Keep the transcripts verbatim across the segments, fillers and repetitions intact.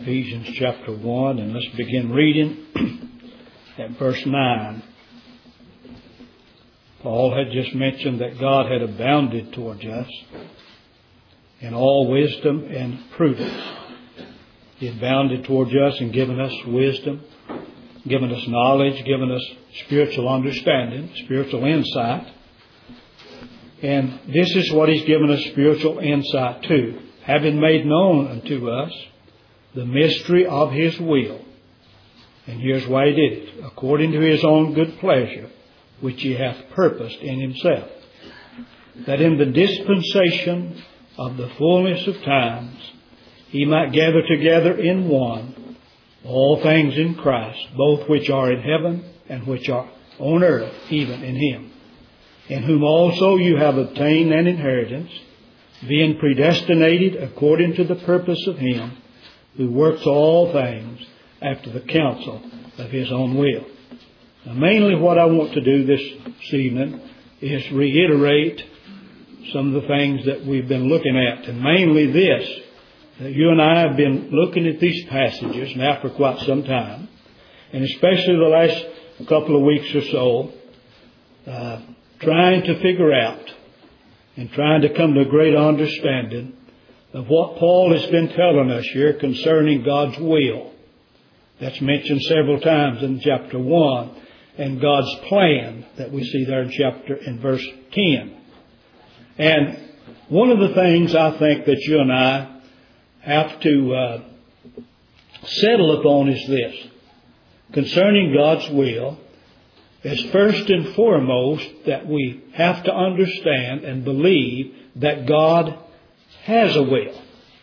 Ephesians chapter one, and let's begin reading at verse nine. Paul had just mentioned that God had abounded towards us in all wisdom and prudence. He abounded towards us and given us wisdom, given us knowledge, given us spiritual understanding, spiritual insight. And this is what He's given us spiritual insight to, having made known unto us the mystery of His will. And here's why He did it. According to His own good pleasure, which He hath purposed in Himself, that in the dispensation of the fullness of times He might gather together in one all things in Christ, both which are in heaven and which are on earth, even in Him, in whom also you have obtained an inheritance, being predestinated according to the purpose of Him who works all things after the counsel of His own will. Now, mainly what I want to do this evening is reiterate some of the things that we've been looking at, and mainly this, that you and I have been looking at these passages now for quite some time, and especially the last couple of weeks or so, uh, trying to figure out and trying to come to a great understanding of what Paul has been telling us here concerning God's will. That's mentioned several times in chapter one, and God's plan that we see there in chapter in verse ten. And one of the things I think that you and I have to uh, settle upon is this. Concerning God's will, is first and foremost that we have to understand and believe that God has a will.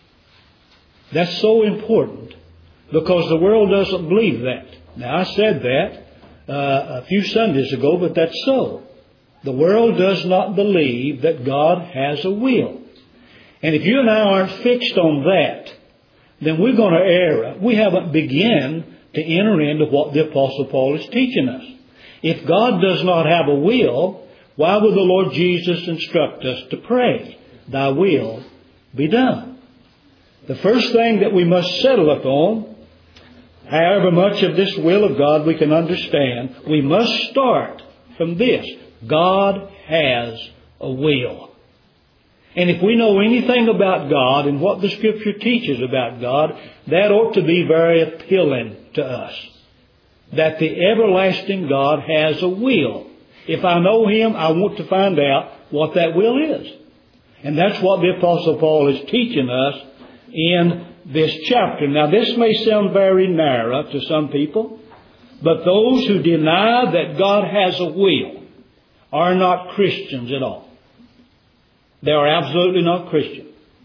That's so important because the world doesn't believe that. Now, I said that uh, a few Sundays ago, but that's so. The world does not believe that God has a will. And if you and I aren't fixed on that, then we're going to err. We haven't begun to enter into what the Apostle Paul is teaching us. If God does not have a will, why would the Lord Jesus instruct us to pray, Thy will be done? The first thing that we must settle upon, however much of this will of God we can understand, we must start from this. God has a will. And if we know anything about God and what the Scripture teaches about God, that ought to be very appealing to us. That the everlasting God has a will. If I know Him, I want to find out what that will is. And that's what the Apostle Paul is teaching us in this chapter. Now, this may sound very narrow to some people, but those who deny that God has a will are not Christians at all. They are absolutely not Christian.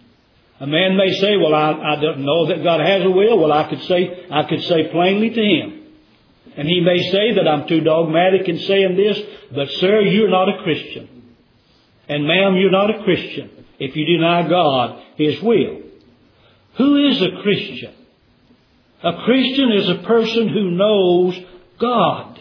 A man may say, well, I, I don't know that God has a will. Well, I could say, I could say plainly to him. And he may say that I'm too dogmatic in saying this, but sir, you're not a Christian. And ma'am, you're not a Christian if you deny God His will. Who is a Christian? A Christian is a person who knows God.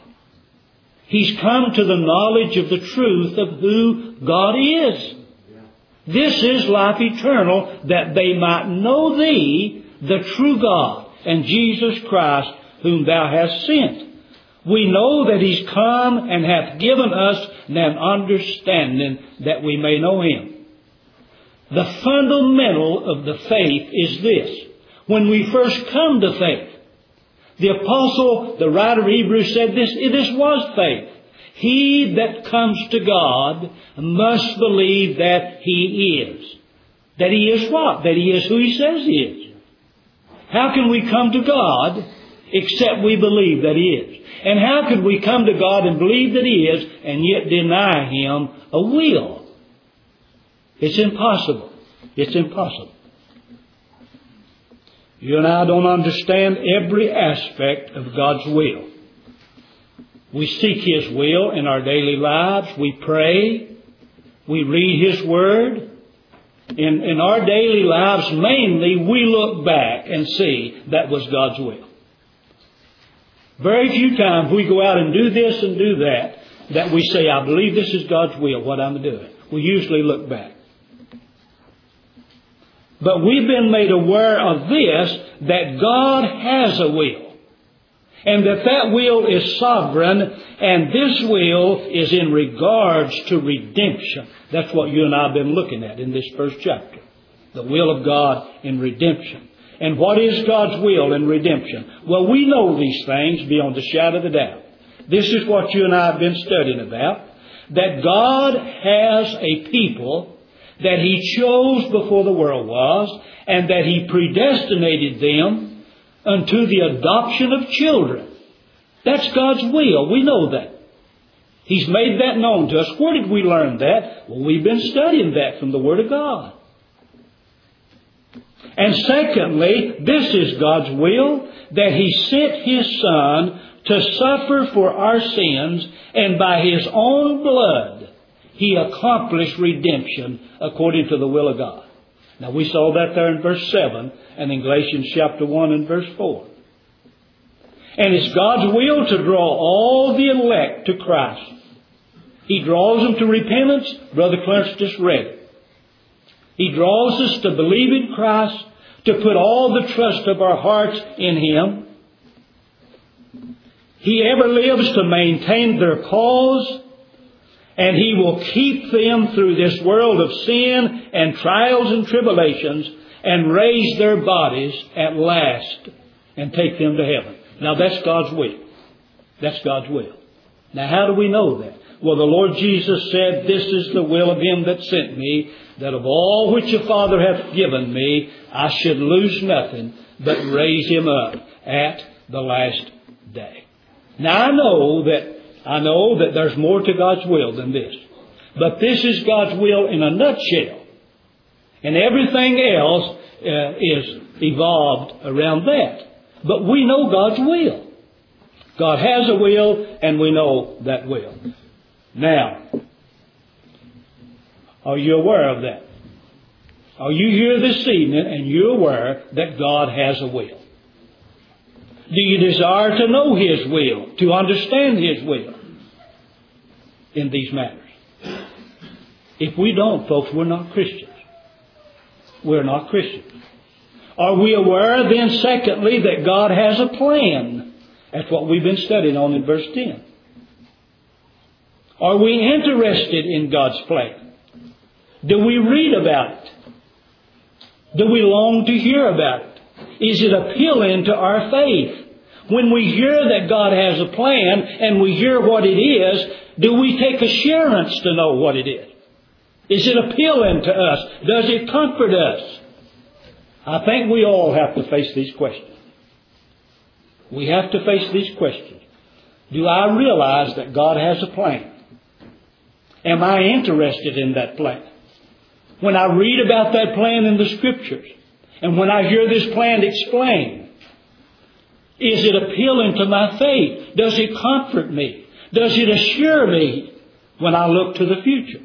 He's come to the knowledge of the truth of who God is. This is life eternal, that they might know Thee, the true God, and Jesus Christ, whom Thou hast sent. We know that He's come and hath given us an understanding that we may know Him. The fundamental of the faith is this. When we first come to faith, the apostle, the writer of Hebrews said this, this was faith. He that comes to God must believe that He is. That He is what? That He is who He says He is. How can we come to God except we believe that He is? And how could we come to God and believe that He is and yet deny Him a will? It's impossible. It's impossible. You and I don't understand every aspect of God's will. We seek His will in our daily lives. We pray. We read His Word. In, in our daily lives, mainly, we look back and see that was God's will. Very few times we go out and do this and do that, that we say, I believe this is God's will, what I'm doing. We usually look back. But we've been made aware of this, that God has a will. And that that will is sovereign, and this will is in regards to redemption. That's what you and I have been looking at in this first chapter. The will of God in redemption. And what is God's will in redemption? Well, we know these things beyond the shadow of a doubt. This is what you and I have been studying about. That God has a people that He chose before the world was, and that He predestinated them unto the adoption of children. That's God's will. We know that. He's made that known to us. Where did we learn that? Well, we've been studying that from the Word of God. And secondly, this is God's will, that He sent His Son to suffer for our sins, and by His own blood He accomplished redemption according to the will of God. Now we saw that there in verse seven and in Galatians chapter one and verse four. And it's God's will to draw all the elect to Christ. He draws them to repentance. Brother Clarence just read it. He draws us to believe in Christ, to put all the trust of our hearts in Him. He ever lives to maintain their cause, and He will keep them through this world of sin and trials and tribulations, and raise their bodies at last and take them to heaven. Now that's God's will. That's God's will. Now how do we know that? Well, the Lord Jesus said, "This is the will of Him that sent me, that of all which the Father hath given me, I should lose nothing, but raise Him up at the last day." Now I know that I know that there's more to God's will than this. But this is God's will in a nutshell. And everything else uh, is evolved around that. But we know God's will. God has a will, and we know that will. Now, are you aware of that? Are you here this evening and you're aware that God has a will? Do you desire to know His will, to understand His will in these matters? If we don't, folks, we're not Christians. We're not Christians. Are we aware then, secondly, that God has a plan? That's what we've been studying on in verse ten. Are we interested in God's plan? Do we read about it? Do we long to hear about it? Is it appealing to our faith? When we hear that God has a plan and we hear what it is, do we take assurance to know what it is? Is it appealing to us? Does it comfort us? I think we all have to face these questions. We have to face these questions. Do I realize that God has a plan? Am I interested in that plan? When I read about that plan in the Scriptures, and when I hear this plan explained, is it appealing to my faith? Does it comfort me? Does it assure me when I look to the future?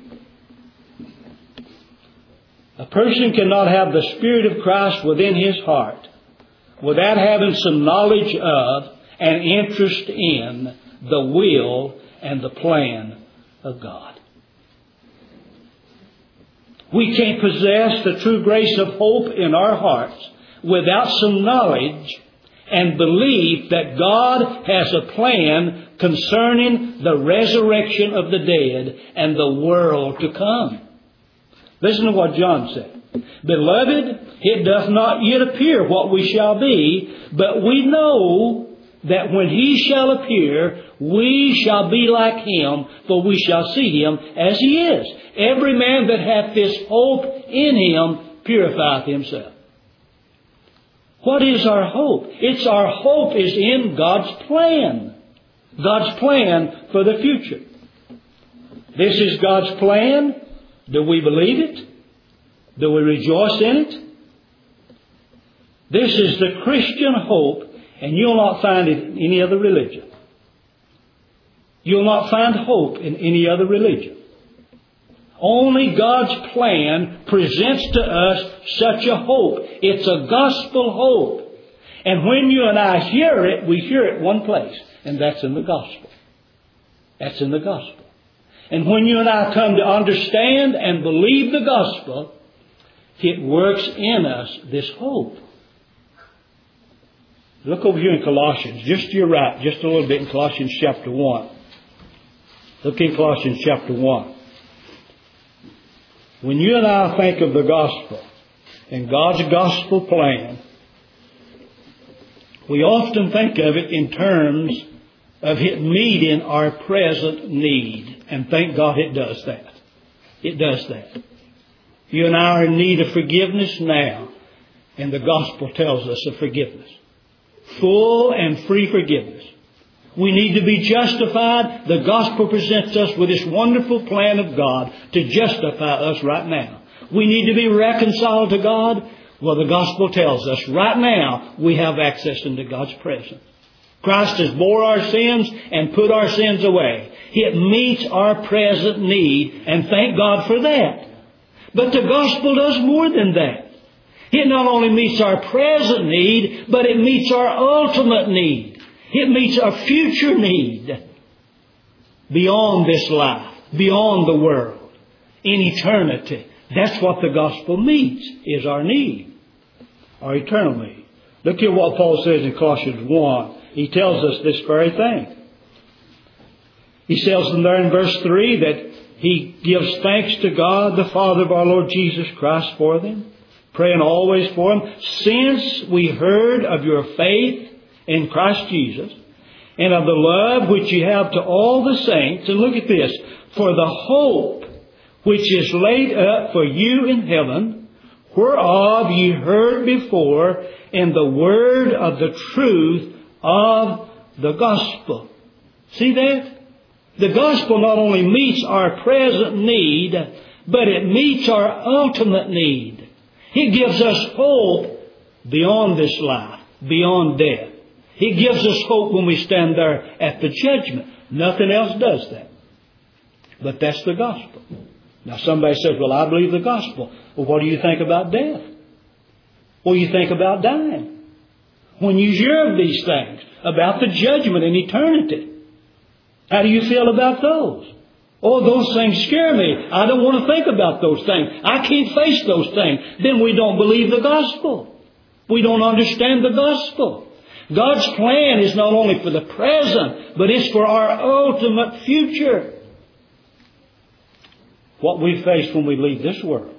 A person cannot have the Spirit of Christ within his heart without having some knowledge of and interest in the will and the plan of God. We can't possess the true grace of hope in our hearts without some knowledge and belief that God has a plan concerning the resurrection of the dead and the world to come. Listen to what John said. "Beloved, it doth not yet appear what we shall be, but we know that when He shall appear, we shall be like Him, for we shall see Him as He is. Every man that hath this hope in Him purifieth himself." What is our hope? It's our hope is in God's plan. God's plan for the future. This is God's plan. Do we believe it? Do we rejoice in it? This is the Christian hope, and you'll not find it in any other religion. You'll not find hope in any other religion. Only God's plan presents to us such a hope. It's a gospel hope. And when you and I hear it, we hear it one place, and that's in the gospel. That's in the gospel. And when you and I come to understand and believe the gospel, it works in us this hope. Look over here in Colossians, just to your right, just a little bit in Colossians chapter one. Look in Colossians chapter one. When you and I think of the gospel and God's gospel plan, we often think of it in terms of it meeting our present need. And thank God it does that. It does that. You and I are in need of forgiveness now. And the gospel tells us of forgiveness. Full and free forgiveness. We need to be justified. The gospel presents us with this wonderful plan of God to justify us right now. We need to be reconciled to God. Well, the gospel tells us right now we have access into God's presence. Christ has bore our sins and put our sins away. It meets our present need, and thank God for that. But the gospel does more than that. It not only meets our present need, but it meets our ultimate need. It meets our future need beyond this life, beyond the world, in eternity. That's what the gospel meets, is our need, our eternal need. Look at what Paul says in Colossians one. He tells us this very thing. He tells them there in verse three that he gives thanks to God, the Father of our Lord Jesus Christ, for them, praying always for them, since we heard of your faith in Christ Jesus, and of the love which you have to all the saints. And look at this. For the hope which is laid up for you in heaven, whereof ye heard before in the word of the truth of the gospel. See that? The gospel not only meets our present need, but it meets our ultimate need. It gives us hope beyond this life, beyond death. It gives us hope when we stand there at the judgment. Nothing else does that. But that's the gospel. Now somebody says, well, I believe the gospel. Well, what do you think about death? What do you think about dying? When you hear of these things, about the judgment and eternity, how do you feel about those? Oh, those things scare me. I don't want to think about those things. I can't face those things. Then we don't believe the gospel. We don't understand the gospel. God's plan is not only for the present, but it's for our ultimate future. What we face when we leave this world.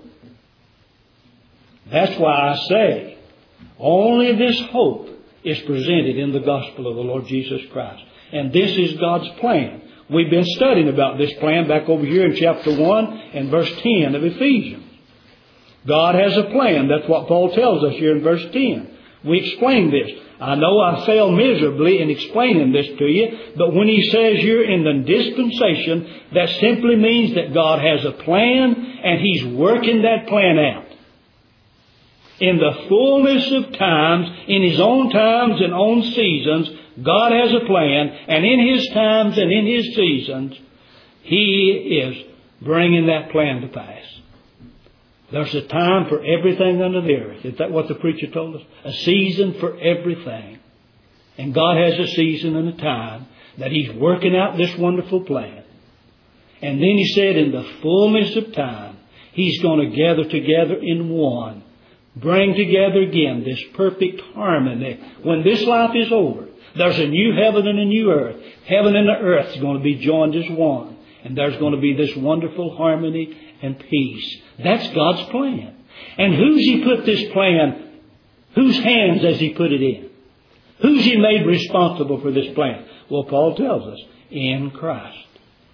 That's why I say, only this hope is presented in the gospel of the Lord Jesus Christ. And this is God's plan. We've been studying about this plan back over here in chapter one and verse ten of Ephesians. God has a plan. That's what Paul tells us here in verse ten. We explain this. I know I fail miserably in explaining this to you, but when he says you're in the dispensation, that simply means that God has a plan and He's working that plan out. In the fullness of times, in His own times and own seasons, God has a plan, and in His times and in His seasons, He is bringing that plan to pass. There's a time for everything under the earth. Is that what the preacher told us? A season for everything. And God has a season and a time that He's working out this wonderful plan. And then He said in the fullness of time, He's going to gather together in one. Bring together again this perfect harmony. When this life is over, there's a new heaven and a new earth. Heaven and the earth is going to be joined as one. And there's going to be this wonderful harmony and peace. That's God's plan. And who's He put this plan? Whose hands has He put it in? Who's He made responsible for this plan? Well, Paul tells us, in Christ.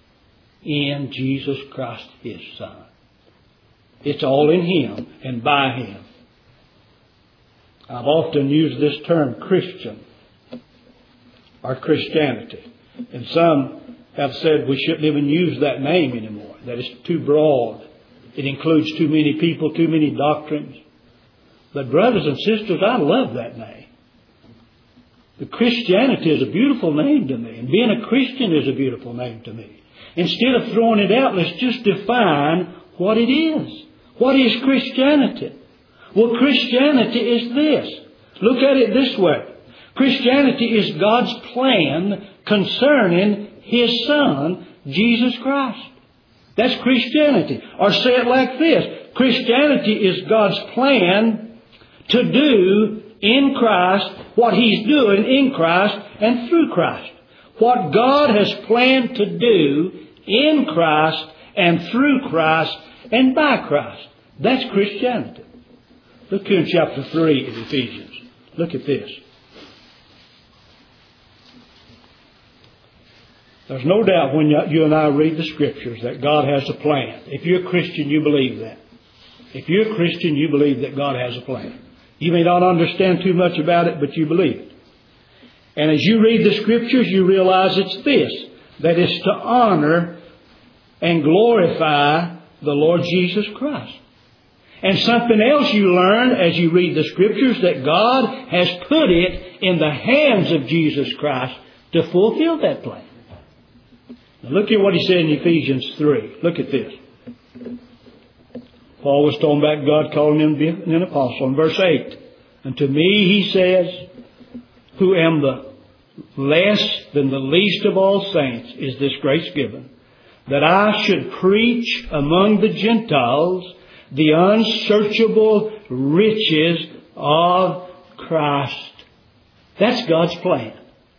In Jesus Christ, His Son. It's all in Him and by Him. I've often used this term Christian or Christianity. And some have said we shouldn't even use that name anymore, that it's too broad. It includes too many people, too many doctrines. But brothers and sisters, I love that name. The Christianity is a beautiful name to me, and being a Christian is a beautiful name to me. Instead of throwing it out, let's just define what it is. What is Christianity? Well, Christianity is this. Look at it this way. Christianity is God's plan concerning His Son, Jesus Christ. That's Christianity. Or say it like this. Christianity is God's plan to do in Christ what He's doing in Christ and through Christ. What God has planned to do in Christ and through Christ and by Christ. That's Christianity. Look here in chapter three of Ephesians. Look at this. There's no doubt when you and I read the Scriptures that God has a plan. If you're a Christian, you believe that. If you're a Christian, you believe that God has a plan. You may not understand too much about it, but you believe it. And as you read the Scriptures, you realize it's this, that it's to honor and glorify the Lord Jesus Christ. And something else you learn as you read the Scriptures, that God has put it in the hands of Jesus Christ to fulfill that plan. Now look at what he said in Ephesians three. Look at this. Paul was talking about God calling him an apostle. In verse eight, and to me, he says, who am the less than the least of all saints, is this grace given, that I should preach among the Gentiles the unsearchable riches of Christ. That's God's plan.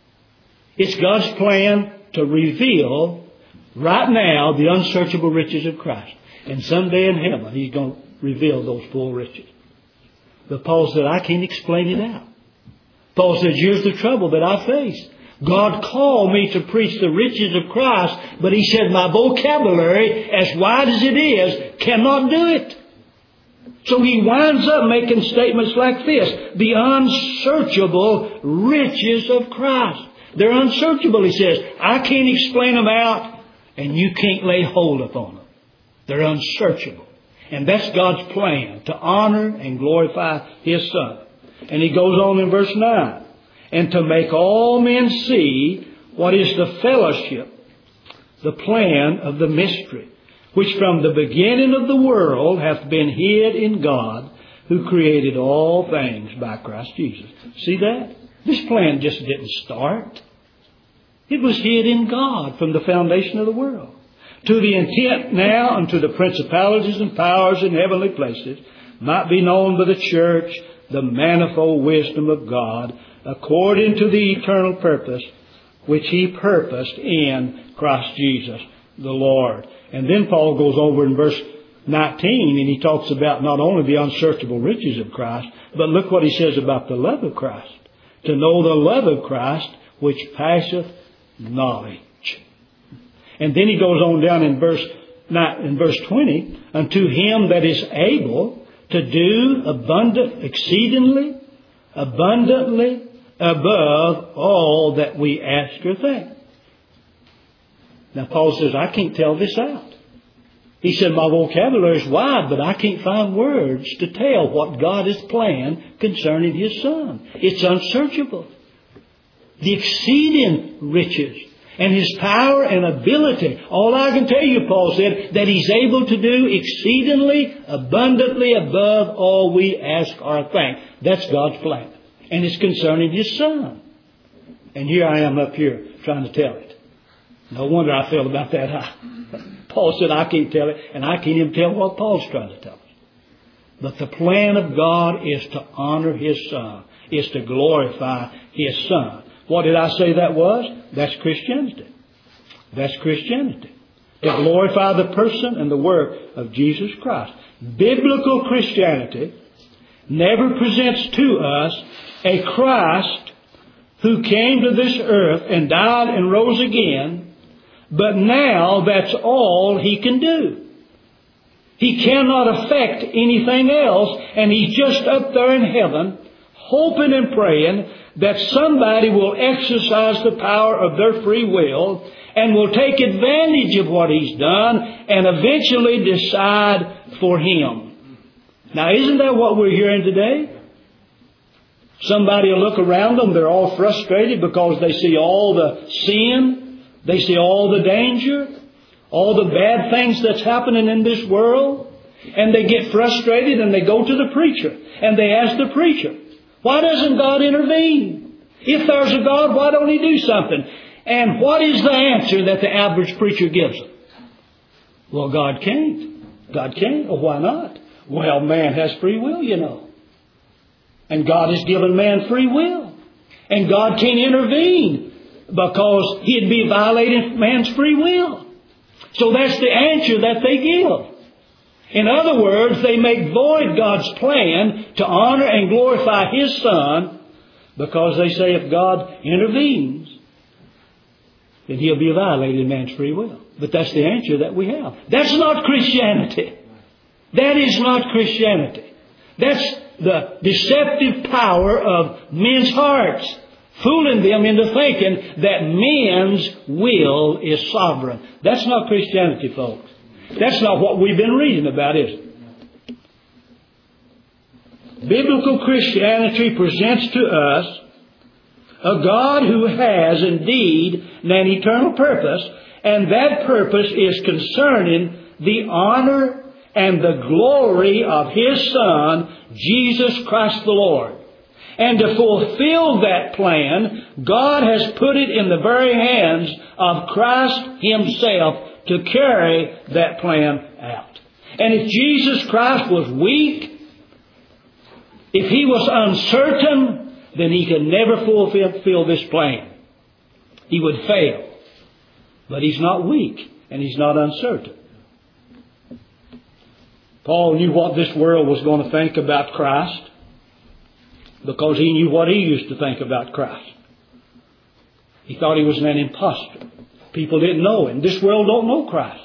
It's God's plan to reveal right now the unsearchable riches of Christ. And someday in heaven, He's going to reveal those full riches. But Paul said, I can't explain it out. Paul says, here's the trouble that I face. God called me to preach the riches of Christ, but he said my vocabulary, as wide as it is, cannot do it. So he winds up making statements like this. The unsearchable riches of Christ. They're unsearchable, he says. I can't explain them out, and you can't lay hold upon them. They're unsearchable. And that's God's plan, to honor and glorify His Son. And he goes on in verse nine. And to make all men see what is the fellowship, the plan of the mystery, which from the beginning of the world hath been hid in God, who created all things by Christ Jesus. See that? This plan just didn't start. It was hid in God from the foundation of the world. To the intent now unto the principalities and powers in heavenly places might be known by the church the manifold wisdom of God, according to the eternal purpose which He purposed in Christ Jesus the Lord. And then Paul goes over in verse nineteen and he talks about not only the unsearchable riches of Christ, but look what he says about the love of Christ. To know the love of Christ which passeth knowledge. And then he goes on down in verse in verse twenty, unto Him that is able to do abundant, exceedingly, abundantly above all that we ask or think. Now Paul says, I can't tell this out. He said, my vocabulary is wide, but I can't find words to tell what God has planned concerning His Son. It's unsearchable. The exceeding riches and His power and ability. All I can tell you, Paul said, that He's able to do exceedingly, abundantly above all we ask or think. That's God's plan. And it's concerning His Son. And here I am up here trying to tell it. No wonder I felt about that high. Paul said, I can't tell it, and I can't even tell what Paul's trying to tell us. But the plan of God is to honor His Son, is to glorify His Son. What did I say that was? That's Christianity. That's Christianity. To glorify the person and the work of Jesus Christ. Biblical Christianity never presents to us a Christ who came to this earth and died and rose again, but now that's all He can do. He cannot affect anything else, and He's just up there in heaven, hoping and praying that somebody will exercise the power of their free will and will take advantage of what He's done and eventually decide for Him. Now, isn't that what we're hearing today? Somebody will look around them, they're all frustrated because they see all the sin, they see all the danger, all the bad things that's happening in this world, and they get frustrated and they go to the preacher and they ask the preacher, why doesn't God intervene? If there's a God, why don't He do something? And what is the answer that the average preacher gives them? Well, God can't. God can't. Well, why not? Well, man has free will, you know. And God has given man free will. And God can't intervene because He'd be violating man's free will. So that's the answer that they give. In other words, they make void God's plan to honor and glorify His Son because they say if God intervenes, then He'll be violating man's free will. But that's the answer that we have. That's not Christianity. That is not Christianity. That's the deceptive power of men's hearts, fooling them into thinking that man's will is sovereign. That's not Christianity, folks. That's not what we've been reading about, is it? Biblical Christianity presents to us a God who has indeed an eternal purpose, and that purpose is concerning the honor and the glory of His Son, Jesus Christ the Lord. And to fulfill that plan, God has put it in the very hands of Christ Himself to carry that plan out. And if Jesus Christ was weak, if He was uncertain, then He could never fulfill this plan. He would fail. But He's not weak and He's not uncertain. Paul knew what this world was going to think about Christ because he knew what he used to think about Christ. He thought he was an imposter. People didn't know Him. This world don't know Christ.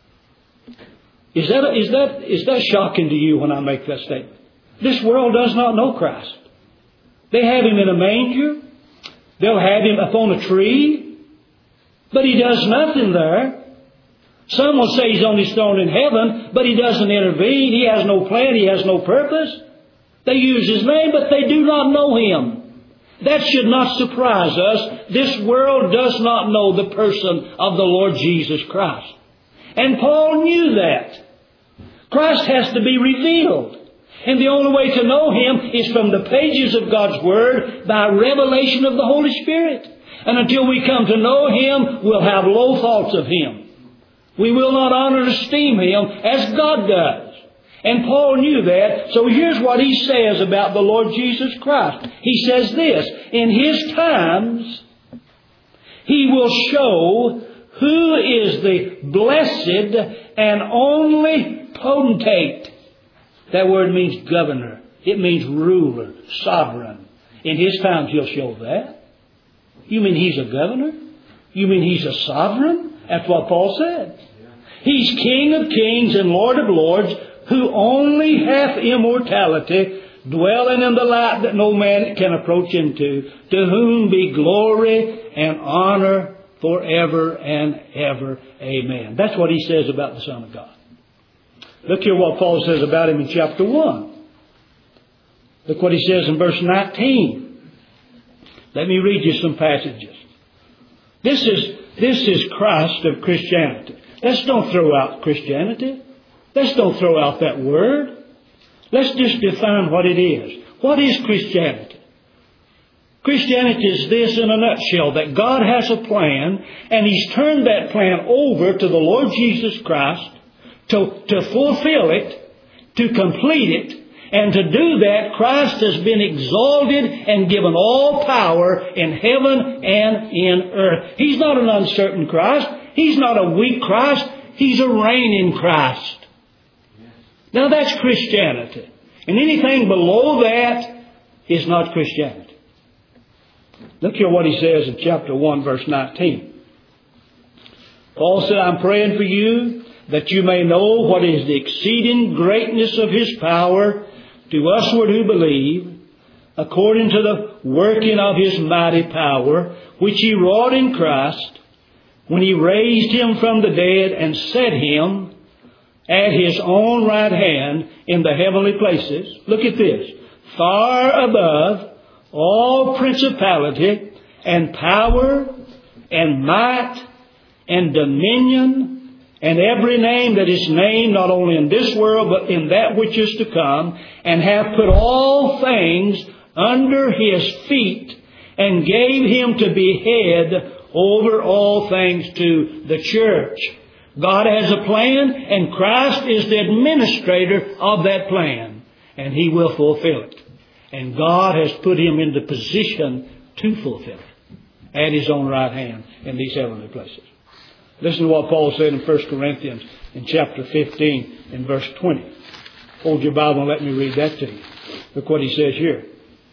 Is that, is that, is that shocking to you when I make that statement? This world does not know Christ. They have Him in a manger. They'll have Him upon a tree. But He does nothing there. Some will say He's on His throne in heaven, but He doesn't intervene. He has no plan. He has no purpose. They use His name, but they do not know Him. That should not surprise us. This world does not know the person of the Lord Jesus Christ. And Paul knew that. Christ has to be revealed. And the only way to know Him is from the pages of God's Word by revelation of the Holy Spirit. And until we come to know Him, we'll have low thoughts of Him. We will not honor and esteem Him as God does. And Paul knew that. So here's what he says about the Lord Jesus Christ. He says this: in His times, He will show who is the blessed and only potentate. That word means governor. It means ruler, sovereign. In His times He'll show that. You mean He's a governor? You mean He's a sovereign? That's what Paul said. He's King of kings and Lord of lords, who only hath immortality, dwelling in the light that no man can approach into, to whom be glory and honor forever and ever. Amen. That's what he says about the Son of God. Look here what Paul says about Him in chapter one. Look what he says in verse nineteen. Let me read you some passages. This is, this is Christ of Christianity. Let's don't throw out Christianity. Let's don't throw out that word. Let's just define what it is. What is Christianity? Christianity is this in a nutshell, that God has a plan and He's turned that plan over to the Lord Jesus Christ to, to fulfill it, to complete it. And to do that, Christ has been exalted and given all power in heaven and in earth. He's not an uncertain Christ. He's not a weak Christ. He's a reigning Christ. Now that's Christianity. And anything below that is not Christianity. Look here what he says in chapter one, verse nineteen. Paul said, I'm praying for you that you may know what is the exceeding greatness of His power to usward who believe, according to the working of His mighty power, which He wrought in Christ, when He raised Him from the dead and set Him at His own right hand in the heavenly places. Look at this. Far above all principality and power and might and dominion and every name that is named, not only in this world, but in that which is to come, and hath put all things under His feet, and gave Him to be head over all things to the church, God has a plan, and Christ is the administrator of that plan, and He will fulfill it. And God has put Him in the position to fulfill it at His own right hand in these heavenly places. Listen to what Paul said in First Corinthians in chapter fifteen in verse twenty. Hold your Bible and let me read that to you. Look what he says here.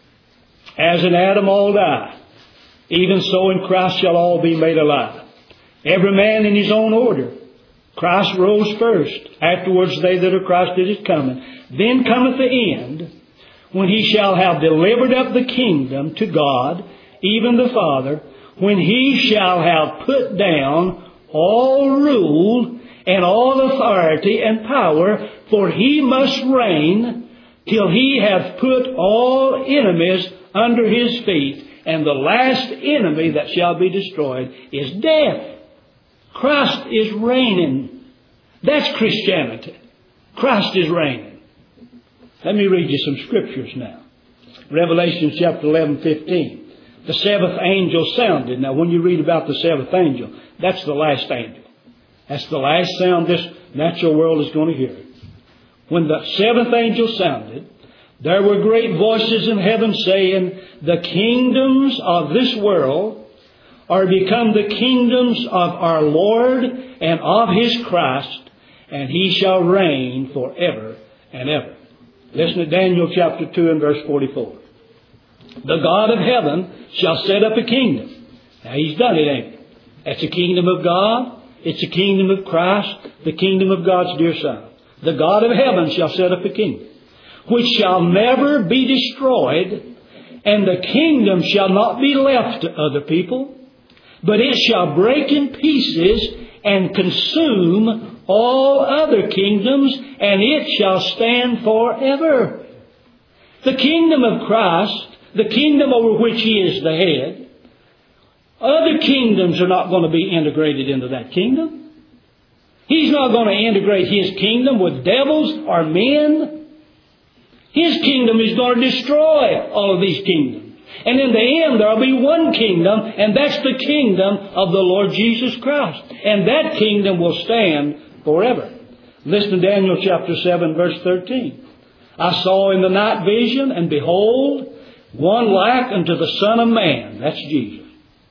As in Adam all die, even so in Christ shall all be made alive. Every man in his own order. Christ rose first. Afterwards they that are Christ is coming. Then cometh the end, when He shall have delivered up the kingdom to God, even the Father, when He shall have put down all rule and all authority and power, for He must reign till He hath put all enemies under His feet. And the last enemy that shall be destroyed is death. Christ is reigning. That's Christianity. Christ is reigning. Let me read you some scriptures now. Revelation chapter eleven, fifteen. The seventh angel sounded. Now when you read about the seventh angel, that's the last angel. That's the last sound this natural world is going to hear. When the seventh angel sounded, there were great voices in heaven saying, the kingdoms of this world are become the kingdoms of our Lord and of His Christ, and He shall reign forever and ever. Listen to Daniel chapter two and verse forty-four. The God of heaven shall set up a kingdom. Now He's done it, ain't it? That's the kingdom of God. It's the kingdom of Christ, the kingdom of God's dear Son. The God of heaven shall set up a kingdom, which shall never be destroyed, and the kingdom shall not be left to other people, but it shall break in pieces and consume all other kingdoms, and it shall stand forever. The kingdom of Christ, the kingdom over which He is the head, other kingdoms are not going to be integrated into that kingdom. He's not going to integrate His kingdom with devils or men. His kingdom is going to destroy all of these kingdoms. And in the end, there will be one kingdom, and that's the kingdom of the Lord Jesus Christ. And that kingdom will stand forever. Listen to Daniel chapter seven, verse thirteen. I saw in the night vision, and behold, one like unto the Son of Man. That's Jesus.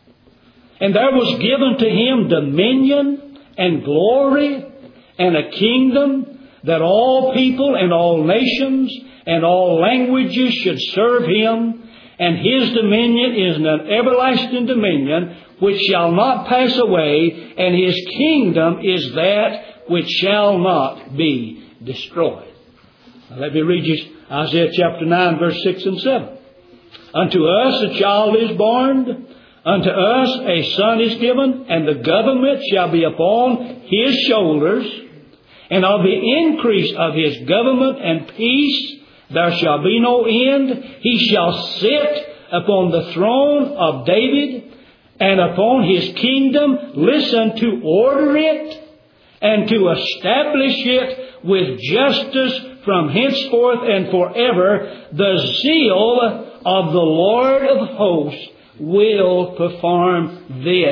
And there was given to Him dominion and glory and a kingdom, that all people and all nations and all languages should serve Him. And His dominion is an everlasting dominion which shall not pass away, and His kingdom is that which shall not be destroyed. Now let me read you Isaiah chapter nine, verse six and seven. Unto us a child is born, unto us a son is given, and the government shall be upon His shoulders, and of the increase of His government and peace there shall be no end. He shall sit upon the throne of David, and upon His kingdom, listen, to order it and to establish it with justice from henceforth and forever. The zeal of the Lord of hosts will perform this.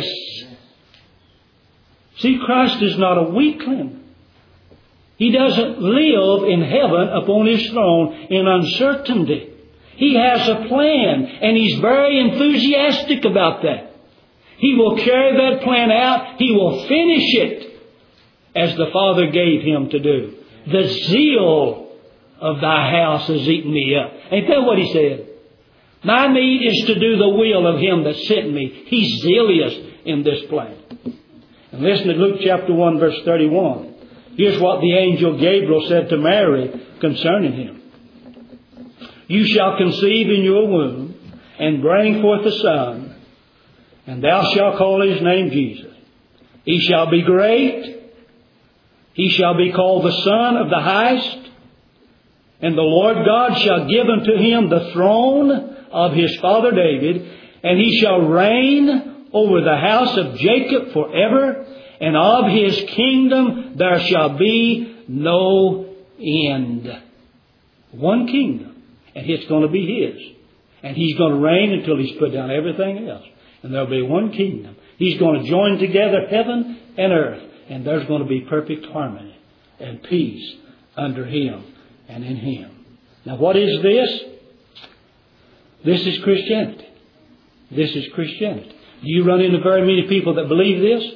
See, Christ is not a weakling. He doesn't live in heaven upon His throne in uncertainty. He has a plan, and He's very enthusiastic about that. He will carry that plan out. He will finish it as the Father gave Him to do. The zeal of Thy house has eaten me up. Ain't that what He said? My need is to do the will of Him that sent me. He's zealous in this plan. And listen to Luke chapter one, verse thirty-one. Here's what the angel Gabriel said to Mary concerning Him. You shall conceive in your womb and bring forth a son, and thou shalt call His name Jesus. He shall be great. He shall be called the Son of the Highest. And the Lord God shall give unto Him the throne of His father David, and He shall reign over the house of Jacob forever, and of His kingdom there shall be no end. One kingdom, and it's going to be His. And He's going to reign until He's put down everything else. And there'll be one kingdom. He's going to join together heaven and earth. and there's going to be perfect harmony and peace under Him and in Him. Now what is this? This is Christianity. This is Christianity. Do you run into very many people that believe this?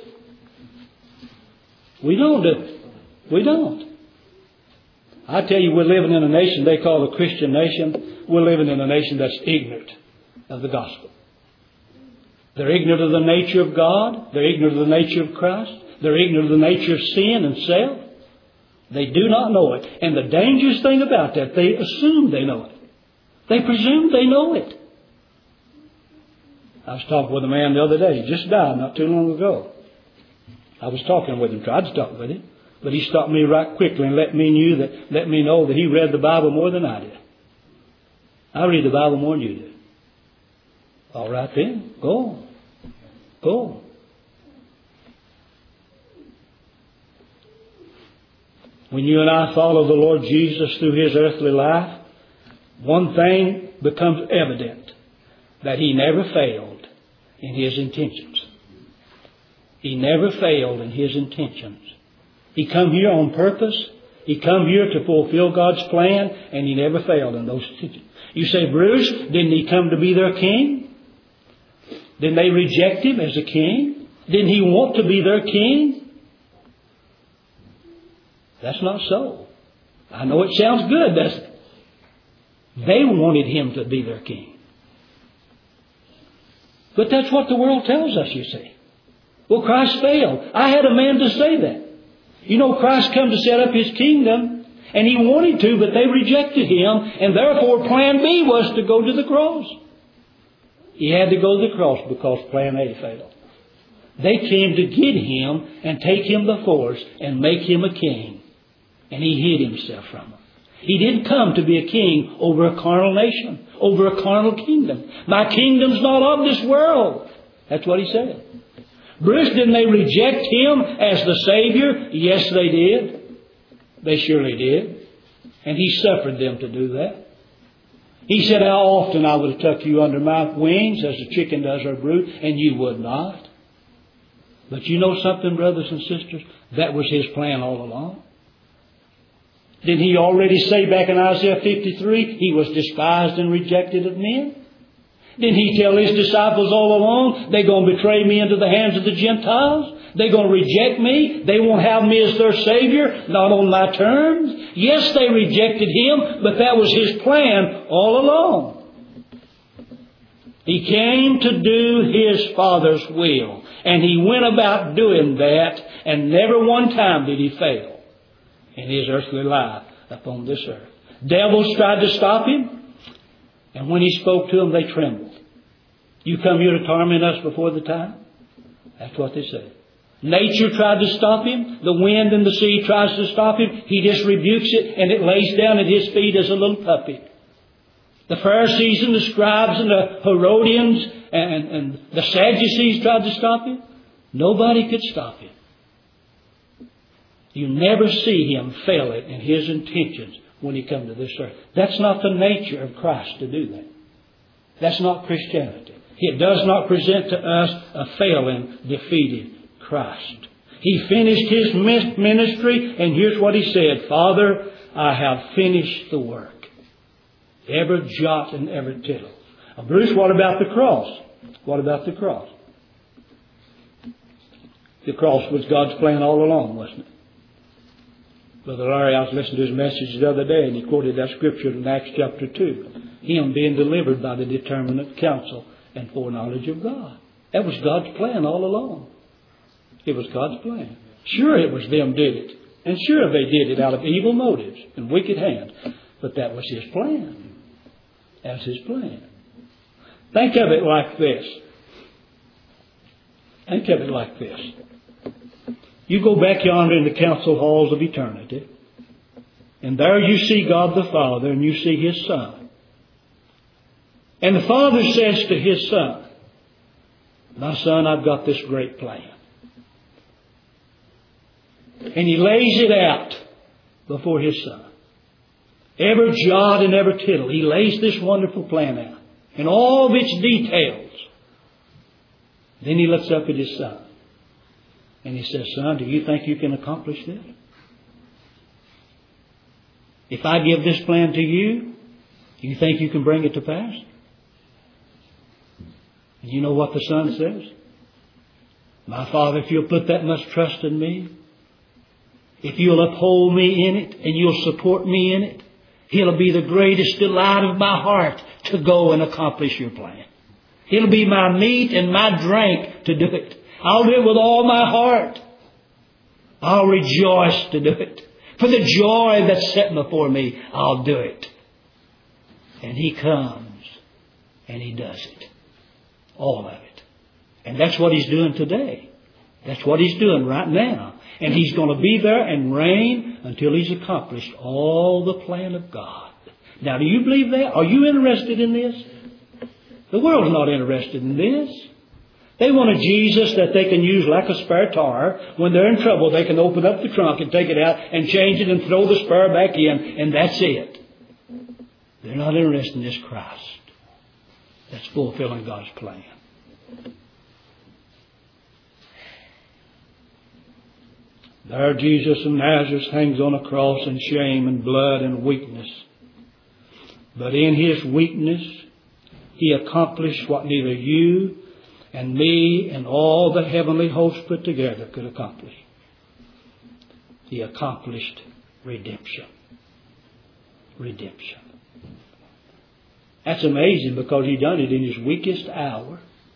We don't do it. We don't. I tell you, we're living in a nation they call a Christian nation. We're living in a nation that's ignorant of the gospel. They're ignorant of the nature of God. They're ignorant of the nature of Christ. They're ignorant of the nature of sin and self. They do not know it. And the dangerous thing about that, they assume they know it. They presume they know it. I was talking with a man the other day. He just died not too long ago. I was talking with him, tried to talk with him. But he stopped me right quickly and let me knew that let me know that he read the Bible more than I did. I read the Bible more than you do. All right then, go. Go. When you and I follow the Lord Jesus through His earthly life, one thing becomes evident, that He never failed in His intentions. He never failed in His intentions. He come here on purpose. He come here to fulfill God's plan, and He never failed in those intentions. You say, Bruce, didn't He come to be their king? Didn't they reject Him as a king? Didn't He want to be their king? That's not so. I know it sounds good, doesn't it? They wanted Him to be their king. But that's what the world tells us, you see. Well, Christ failed. I had a man to say that. You know, Christ come to set up His kingdom, and He wanted to, but they rejected Him, and therefore plan B was to go to the cross. He had to go to the cross because plan A failed. They came to get Him and take Him by force and make Him a king. And He hid Himself from them. He didn't come to be a king over a carnal nation, over a carnal kingdom. My kingdom's not of this world. That's what He said. Bruce, didn't they reject Him as the Savior? Yes, they did. They surely did. And He suffered them to do that. He said, how often I would have tucked you under my wings as a chicken does her brood, and you would not. But you know something, brothers and sisters? That was His plan all along. Didn't He already say back in Isaiah fifty-three, He was despised and rejected of men? Didn't He tell His disciples all along, they're going to betray me into the hands of the Gentiles? They're going to reject me? They won't have me as their Savior? Not on my terms? Yes, they rejected Him, but that was His plan all along. He came to do His Father's will. And He went about doing that, and never one time did He fail in His earthly life upon this earth. Devils tried to stop Him, and when He spoke to them, they trembled. You come here to torment us before the time? That's what they said. Nature tried to stop Him. The wind and the sea tries to stop Him. He just rebukes it, and it lays down at His feet as a little puppy. The Pharisees and the scribes and the Herodians and, and the Sadducees tried to stop Him. Nobody could stop Him. You never see Him fail it in His intentions when He comes to this earth. That's not the nature of Christ to do that. That's not Christianity. It does not present to us a failing, defeated Christ. He finished His ministry, and here's what He said, Father, I have finished the work. Every jot and every tittle. Now, Bruce, what about the cross? What about the cross? The cross was God's plan all along, wasn't it? Brother Larry, I was listening to his message the other day, and he quoted that scripture in Acts chapter two. Him being delivered by the determinate counsel and foreknowledge of God. That was God's plan all along. It was God's plan. Sure, it was them did it. And sure, they did it out of evil motives and wicked hand. But that was His plan. That was His plan. Think of it like this. Think of it like this. You go back yonder in the council halls of eternity, and there you see God the Father, and you see His Son. And the Father says to His Son, my Son, I've got this great plan. And He lays it out before His Son. Every jot and every tittle. He lays this wonderful plan out in all of its details. Then He looks up at His Son. And He says, son, do you think you can accomplish this? If I give this plan to you, do you think you can bring it to pass? And you know what the son says? My Father, if you'll put that much trust in me, if you'll uphold me in it and you'll support me in it, it'll be the greatest delight of my heart to go and accomplish your plan. It'll be my meat and my drink to do it. I'll do it with all my heart. I'll rejoice to do it. For the joy that's set before me, I'll do it. And He comes and He does it. All of it. And that's what He's doing today. That's what He's doing right now. And He's going to be there and reign until He's accomplished all the plan of God. Now, do you believe that? Are you interested in this? The world's not interested in this. They want a Jesus that they can use like a spare tire. When they're in trouble, they can open up the trunk and take it out and change it and throw the spare back in, and that's it. They're not interested in this Christ that's fulfilling God's plan. There Jesus of Nazareth hangs on a cross in shame and blood and weakness. But in His weakness, He accomplished what neither you and me and all the heavenly hosts put together could accomplish. He accomplished redemption. Redemption. That's amazing because He done it in His weakest hour.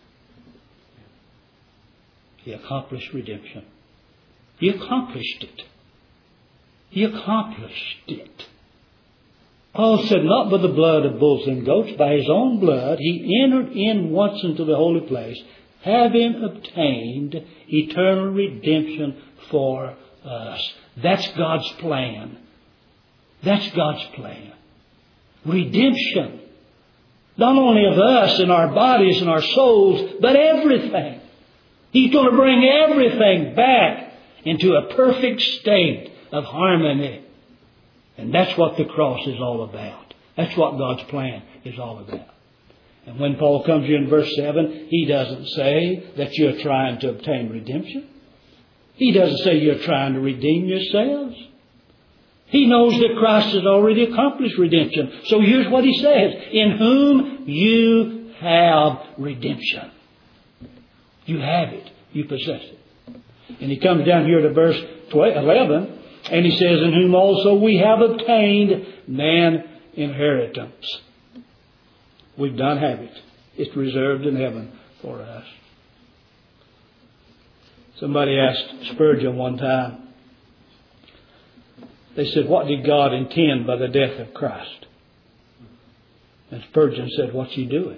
He accomplished redemption. He accomplished it. He accomplished it. Paul said, not by the blood of bulls and goats, by His own blood, He entered in once into the holy place, having obtained eternal redemption for us. That's God's plan. That's God's plan. Redemption. Not only of us and our bodies and our souls, but everything. He's going to bring everything back into a perfect state of harmony. And that's what the cross is all about. That's what God's plan is all about. And when Paul comes here in verse seven, he doesn't say that you're trying to obtain redemption. He doesn't say you're trying to redeem yourselves. He knows that Christ has already accomplished redemption. So here's what he says. In whom you have redemption. You have it. You possess it. And he comes down here to verse eleven. And he says, in whom also we have obtained man inheritance. We don't have it. It's reserved in heaven for us. Somebody asked Spurgeon one time. They said, what did God intend by the death of Christ? And Spurgeon said, what's He doing?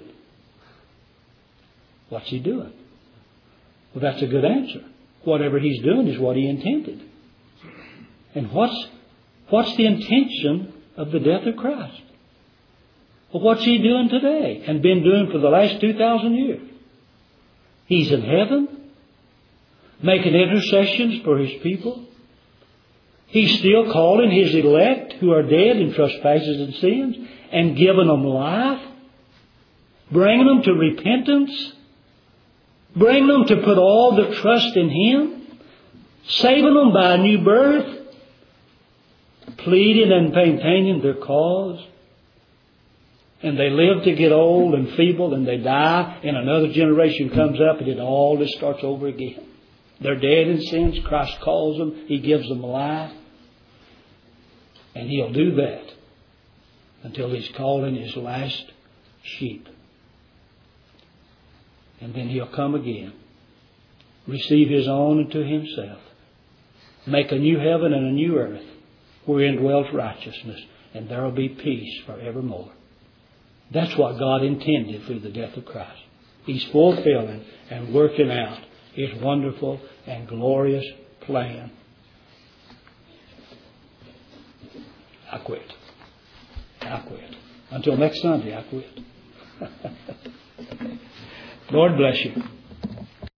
What's He doing? Well, that's a good answer. Whatever He's doing is what He intended. And what's, what's the intention of the death of Christ? Well, what's He doing today and been doing for the last two thousand years? He's in heaven, making intercessions for His people. He's still calling His elect who are dead in trespasses and sins and giving them life, bringing them to repentance, bringing them to put all their trust in Him, saving them by a new birth, pleading and maintaining their cause. And they live to get old and feeble and they die, and another generation comes up and it all just starts over again. They're dead in sins. Christ calls them. He gives them life. And He'll do that until He's calling His last sheep. And then He'll come again, receive His own unto Himself, make a new heaven and a new earth, wherein dwells righteousness, and there will be peace forevermore. That's what God intended through the death of Christ. He's fulfilling and working out His wonderful and glorious plan. I quit. I quit. Until next Sunday, I quit. Lord bless you.